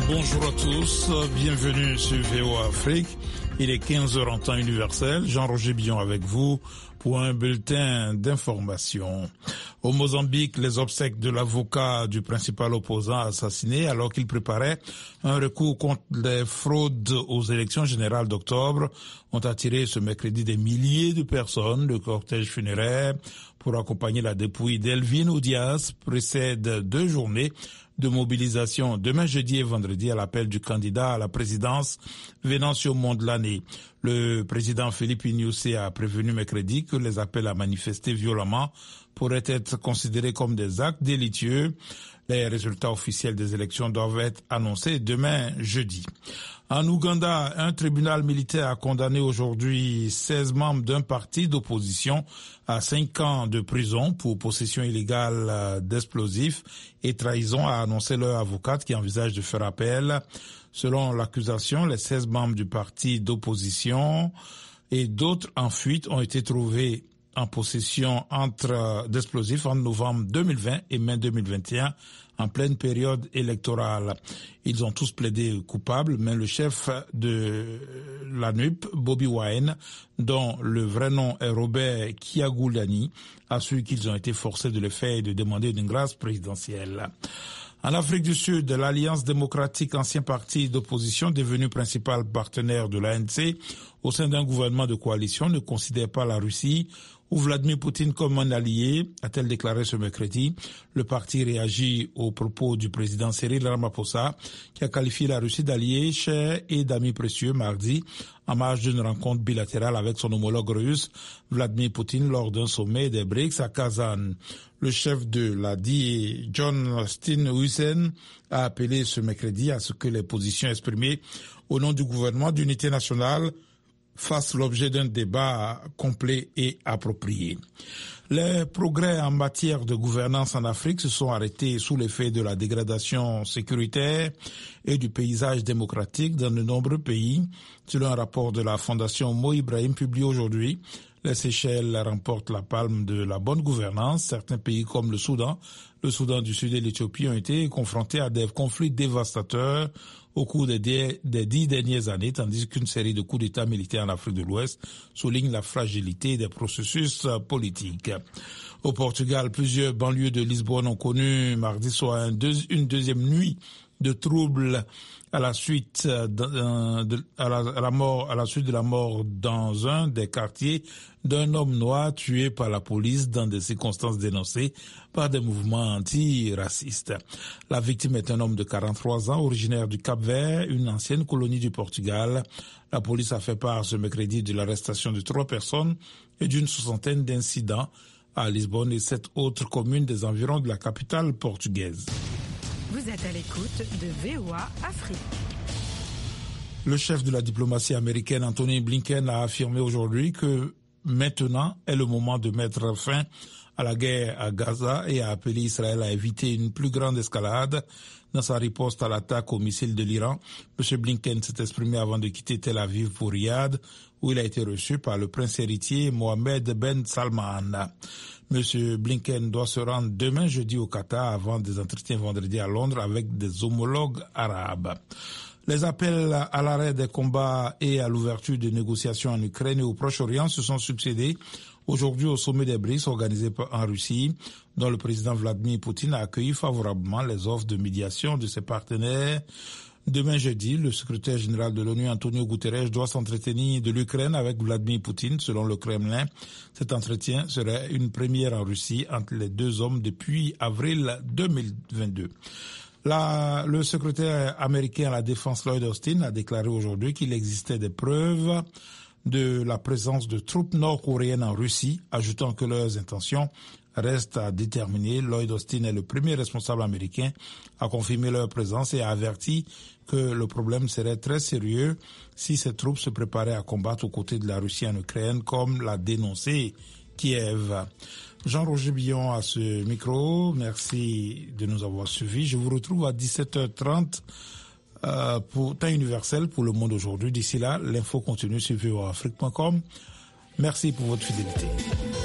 Bonjour à tous, bienvenue sur VOA Afrique. Il est 15h en temps universel. Jean-Roger Billon avec vous pour un bulletin d'information. Au Mozambique, les obsèques de l'avocat du principal opposant assassiné alors qu'il préparait un recours contre les fraudes aux élections générales d'octobre ont attiré ce mercredi des milliers de personnes. Le cortège funéraire pour accompagner la dépouille d'Elvin Odias précède 2 journées de mobilisation demain jeudi et vendredi à l'appel du candidat à la présidence venant sur Mondlane. Le président Philippe Nyusi a prévenu mercredi que les appels à manifester violemment pourraient être considérés comme des actes délitieux. Les résultats officiels des élections doivent être annoncés demain jeudi. En Ouganda, un tribunal militaire a condamné aujourd'hui 16 membres d'un parti d'opposition à 5 ans de prison pour possession illégale d'explosifs et trahison, a annoncé leur avocate qui envisage de faire appel. Selon l'accusation, les 16 membres du parti d'opposition et d'autres en fuite ont été trouvés en possession d'explosifs entre novembre 2020 et mai 2021 en pleine période électorale. Ils ont tous plaidé coupables, mais le chef de l'ANUP, Bobby Wine, dont le vrai nom est Robert Kyagulanyi, a su qu'ils ont été forcés de le faire et de demander une grâce présidentielle. En Afrique du Sud, l'Alliance démocratique, ancien parti d'opposition devenu principal partenaire de l'ANC au sein d'un gouvernement de coalition, ne considère pas la Russie ou Vladimir Poutine comme un allié, a-t-elle déclaré ce mercredi. Le parti réagit aux propos du président Cyril Ramaphosa, qui a qualifié la Russie d'allié cher et d'ami précieux mardi, en marge d'une rencontre bilatérale avec son homologue russe, Vladimir Poutine, lors d'un sommet des BRICS à Kazan. Le chef de l'ADI, John Steenhuisen, a appelé ce mercredi à ce que les positions exprimées au nom du gouvernement d'unité nationale fassent l'objet d'un débat complet et approprié. Les progrès en matière de gouvernance en Afrique se sont arrêtés sous l'effet de la dégradation sécuritaire et du paysage démocratique dans de nombreux pays. Selon un rapport de la Fondation Mo Ibrahim publié aujourd'hui, les Seychelles remportent la palme de la bonne gouvernance. Certains pays comme le Soudan du Sud et l'Éthiopie ont été confrontés à des conflits dévastateurs au cours des 10 dernières années, tandis qu'une série de coups d'État militaires en Afrique de l'Ouest souligne la fragilité des processus politiques. Au Portugal, plusieurs banlieues de Lisbonne ont connu mardi soir une deuxième nuit de troubles à la suite de la mort dans un des quartiers d'un homme noir tué par la police dans des circonstances dénoncées par des mouvements antiracistes. La victime est un homme de 43 ans, originaire du Cap-Vert, une ancienne colonie du Portugal. La police a fait part ce mercredi de l'arrestation de 3 personnes et d'une 60aine d'incidents à Lisbonne et 7 autres communes des environs de la capitale portugaise. Vous êtes à l'écoute de VOA Afrique. Le chef de la diplomatie américaine, Anthony Blinken, a affirmé aujourd'hui que maintenant est le moment de mettre fin à la guerre à Gaza et a appelé Israël à éviter une plus grande escalade dans sa riposte à l'attaque aux missiles de l'Iran. M. Blinken s'est exprimé avant de quitter Tel Aviv pour Riyad, où il a été reçu par le prince héritier Mohammed Ben Salman. M. Blinken doit se rendre demain jeudi au Qatar avant des entretiens vendredi à Londres avec des homologues arabes. Les appels à l'arrêt des combats et à l'ouverture de négociations en Ukraine et au Proche-Orient se sont succédés aujourd'hui au sommet des BRICS organisé en Russie, dont le président Vladimir Poutine a accueilli favorablement les offres de médiation de ses partenaires. Demain jeudi, le secrétaire général de l'ONU, Antonio Guterres, doit s'entretenir de l'Ukraine avec Vladimir Poutine, selon le Kremlin. Cet entretien serait une première en Russie entre les deux hommes depuis avril 2022. Le secrétaire américain à la défense Lloyd Austin a déclaré aujourd'hui qu'il existait des preuves de la présence de troupes nord-coréennes en Russie, ajoutant que leurs intentions restent à déterminer. Lloyd Austin est le premier responsable américain à confirmer leur présence et a averti que le problème serait très sérieux si ces troupes se préparaient à combattre aux côtés de la Russie en Ukraine, comme l'a dénoncé Kiev. Jean-Roger Billon à ce micro. Merci de nous avoir suivis. Je vous retrouve à 17h30 pour temps universel pour le monde aujourd'hui. D'ici là, l'info continue sur voaafrique.com. Merci pour votre fidélité.